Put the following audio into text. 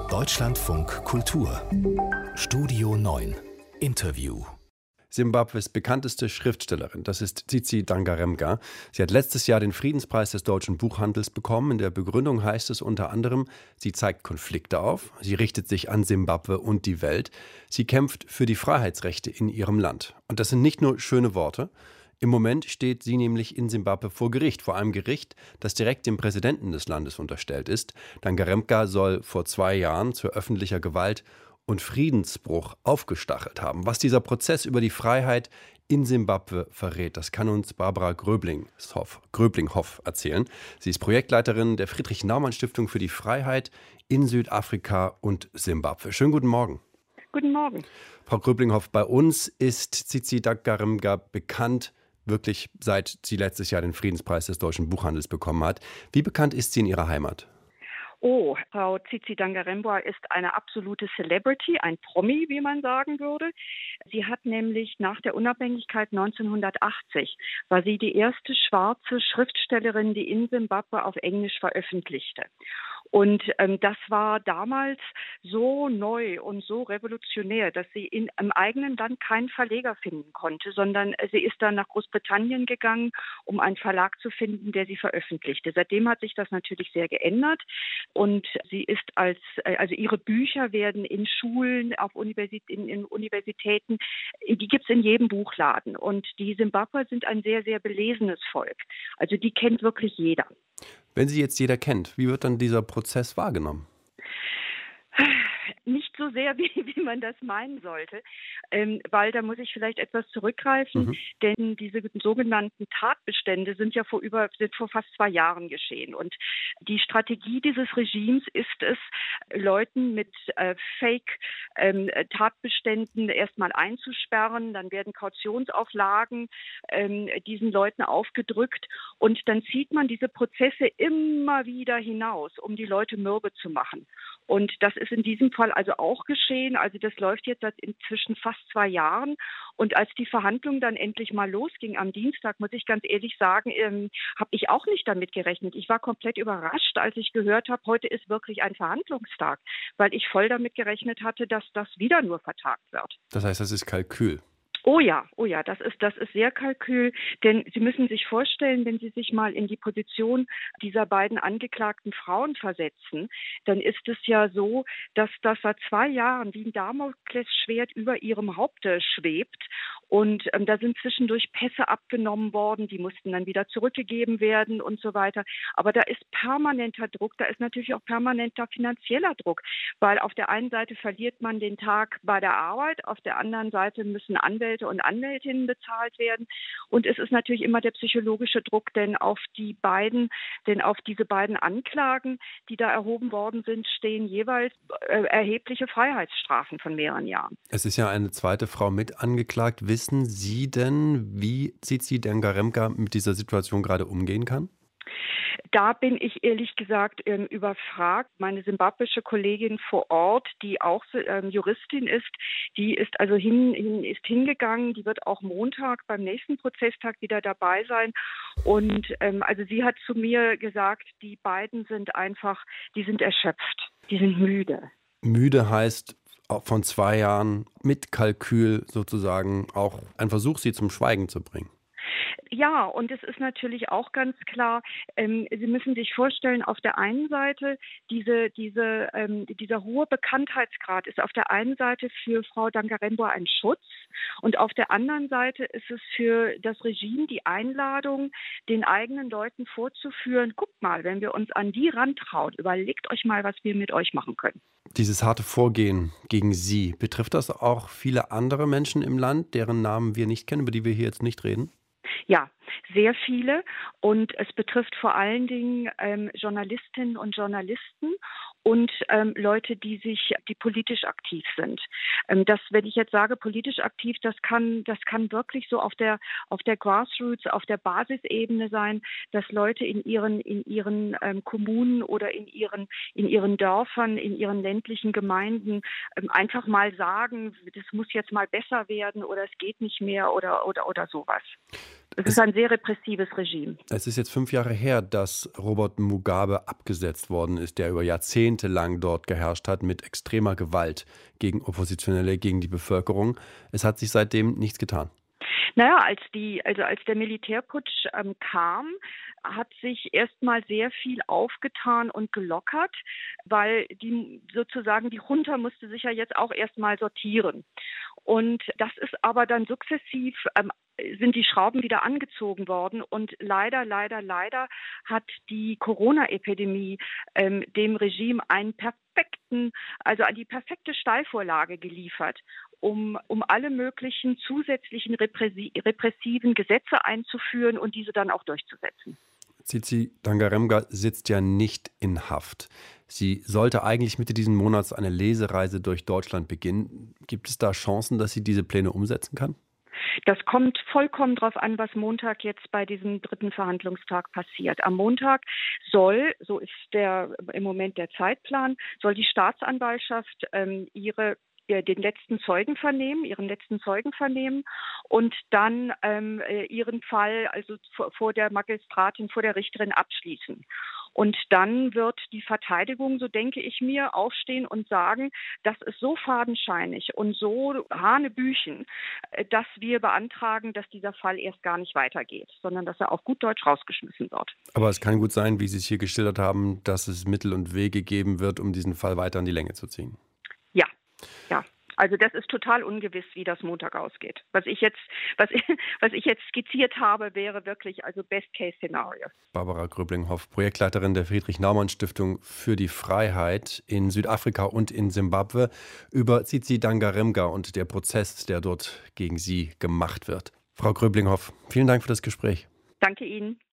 Deutschlandfunk Kultur Studio 9 Interview. Simbabwes bekannteste Schriftstellerin, das ist Tsitsi Dangarembga. Sie hat letztes Jahr den Friedenspreis des deutschen Buchhandels bekommen. In der Begründung heißt es unter anderem, sie zeigt Konflikte auf, sie richtet sich an Simbabwe und die Welt, sie kämpft für die Freiheitsrechte in ihrem Land. Und das sind nicht nur schöne Worte. Im Moment steht sie nämlich in Simbabwe vor Gericht, vor einem Gericht, das direkt dem Präsidenten des Landes unterstellt ist. Dangarembga soll vor 2 Jahren zu öffentlicher Gewalt und Friedensbruch aufgestachelt haben. Was dieser Prozess über die Freiheit in Simbabwe verrät, das kann uns Barbara Gröblinghoff erzählen. Sie ist Projektleiterin der Friedrich-Naumann-Stiftung für die Freiheit in Südafrika und Simbabwe. Schönen guten Morgen. Guten Morgen. Frau Gröblinghoff, bei uns ist Tsitsi Dangarembga bekannt, wirklich seit sie letztes Jahr den Friedenspreis des deutschen Buchhandels bekommen hat. Wie bekannt ist sie in ihrer Heimat? Oh, Frau Tsitsi Dangarembga ist eine absolute Celebrity, ein Promi, wie man sagen würde. Sie hat nämlich nach der Unabhängigkeit 1980, war sie die erste schwarze Schriftstellerin, die in Simbabwe auf Englisch veröffentlichte. Und das war damals so neu und so revolutionär, dass sie im eigenen Land keinen Verleger finden konnte, sondern sie ist dann nach Großbritannien gegangen, um einen Verlag zu finden, der sie veröffentlichte. Seitdem hat sich das natürlich sehr geändert und sie ist also ihre Bücher werden in Schulen, in Universitäten, die gibt es in jedem Buchladen. Und die Simbabwer sind ein sehr, sehr belesenes Volk. Also die kennt wirklich jeder. Wenn sie jetzt jeder kennt, wie wird dann dieser Prozess wahrgenommen? Nicht so sehr, wie man das meinen sollte, weil da muss ich vielleicht etwas zurückgreifen, denn diese sogenannten Tatbestände sind vor fast 2 Jahren geschehen. Und die Strategie dieses Regimes ist es, Leuten mit Fake-Tatbeständen erstmal einzusperren, dann werden Kautionsauflagen diesen Leuten aufgedrückt und dann zieht man diese Prozesse immer wieder hinaus, um die Leute mürbe zu machen. Und das ist in diesem Fall also auch geschehen. Also das läuft jetzt seit inzwischen fast 2 Jahren. Und als die Verhandlung dann endlich mal losging am Dienstag, muss ich ganz ehrlich sagen, habe ich auch nicht damit gerechnet. Ich war komplett überrascht, als ich gehört habe, heute ist wirklich ein Verhandlungstag, weil ich voll damit gerechnet hatte, dass das wieder nur vertagt wird. Das heißt, das ist Kalkül. Oh ja, das ist sehr Kalkül, denn Sie müssen sich vorstellen, wenn Sie sich mal in die Position dieser beiden angeklagten Frauen versetzen, dann ist es ja so, dass das seit 2 Jahren wie ein Damoklesschwert über ihrem Haupte schwebt und da sind zwischendurch Pässe abgenommen worden, die mussten dann wieder zurückgegeben werden und so weiter. Aber da ist permanenter Druck, da ist natürlich auch permanenter finanzieller Druck, weil auf der einen Seite verliert man den Tag bei der Arbeit, auf der anderen Seite müssen Anwälte und Anwältinnen bezahlt werden. Und es ist natürlich immer der psychologische Druck, denn auf diese beiden Anklagen, die da erhoben worden sind, stehen jeweils erhebliche Freiheitsstrafen von mehreren Jahren. Es ist ja eine zweite Frau mit angeklagt. Wissen Sie denn, wie Tsitsi Dangarembga mit dieser Situation gerade umgehen kann? Da bin ich ehrlich gesagt überfragt. Meine simbabwische Kollegin vor Ort, die auch Juristin ist, die ist also hingegangen. Die wird auch Montag beim nächsten Prozesstag wieder dabei sein. Und also sie hat zu mir gesagt, die beiden sind erschöpft, die sind müde. Müde heißt von 2 Jahren mit Kalkül sozusagen auch ein Versuch, sie zum Schweigen zu bringen. Ja, und es ist natürlich auch ganz klar, Sie müssen sich vorstellen, auf der einen Seite dieser hohe Bekanntheitsgrad ist auf der einen Seite für Frau Dangarembga ein Schutz und auf der anderen Seite ist es für das Regime die Einladung, den eigenen Leuten vorzuführen, guckt mal, wenn wir uns an die rantrauen, überlegt euch mal, was wir mit euch machen können. Dieses harte Vorgehen gegen Sie, betrifft das auch viele andere Menschen im Land, deren Namen wir nicht kennen, über die wir hier jetzt nicht reden? Ja, sehr viele. Und es betrifft vor allen Dingen Journalistinnen und Journalisten und Leute, die politisch aktiv sind. Wenn ich jetzt sage politisch aktiv, das kann wirklich so auf der Grassroots, auf der Basisebene sein, dass Leute in ihren Kommunen oder in ihren Dörfern, in ihren ländlichen Gemeinden einfach mal sagen, das muss jetzt mal besser werden oder es geht nicht mehr oder sowas. Es ist ein sehr repressives Regime. Es ist jetzt 5 Jahre her, dass Robert Mugabe abgesetzt worden ist, der über Jahrzehnte lang dort geherrscht hat mit extremer Gewalt gegen Oppositionelle, gegen die Bevölkerung. Es hat sich seitdem nichts getan. Naja, als der Militärputsch kam, hat sich erstmal sehr viel aufgetan und gelockert, weil die Junta musste sich ja jetzt auch erstmal sortieren. Und das ist aber dann sukzessiv sind die Schrauben wieder angezogen worden und leider hat die Corona-Epidemie dem Regime die perfekte Steilvorlage geliefert, um alle möglichen zusätzlichen repressiven Gesetze einzuführen und diese dann auch durchzusetzen. Tsitsi Dangarembga sitzt ja nicht in Haft. Sie sollte eigentlich Mitte diesen Monats eine Lesereise durch Deutschland beginnen. Gibt es da Chancen, dass sie diese Pläne umsetzen kann? Das kommt vollkommen drauf an, was Montag jetzt bei diesem 3. Verhandlungstag passiert. Am Montag soll, so ist im Moment der Zeitplan, soll die Staatsanwaltschaft ihren letzten Zeugen vernehmen und dann ihren Fall also vor der Magistratin, vor der Richterin abschließen. Und dann wird die Verteidigung, so denke ich mir, aufstehen und sagen, das ist so fadenscheinig und so hanebüchen, dass wir beantragen, dass dieser Fall erst gar nicht weitergeht, sondern dass er auf gut Deutsch rausgeschmissen wird. Aber es kann gut sein, wie Sie es hier geschildert haben, dass es Mittel und Wege geben wird, um diesen Fall weiter in die Länge zu ziehen. Ja. Also das ist total ungewiss, wie das Montag ausgeht. Was ich jetzt skizziert habe, wäre wirklich also Best-Case-Szenario. Barbara Gröbling-Hoff, Projektleiterin der Friedrich-Naumann-Stiftung für die Freiheit in Südafrika und in Simbabwe, über Tsitsi Dangarembga und der Prozess, der dort gegen sie gemacht wird. Frau Gröbling-Hoff, vielen Dank für das Gespräch. Danke Ihnen.